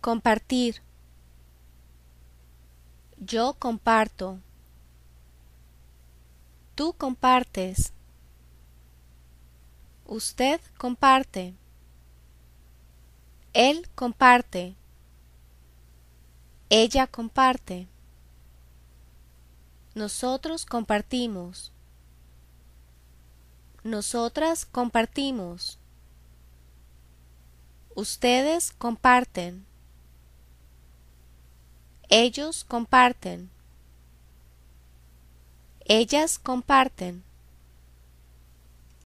Compartir. Yo comparto. Tú compartes. Usted comparte. Él comparte. Ella comparte. Nosotros compartimos. Nosotras compartimos. Ustedes comparten. Ellos comparten. Ellas comparten.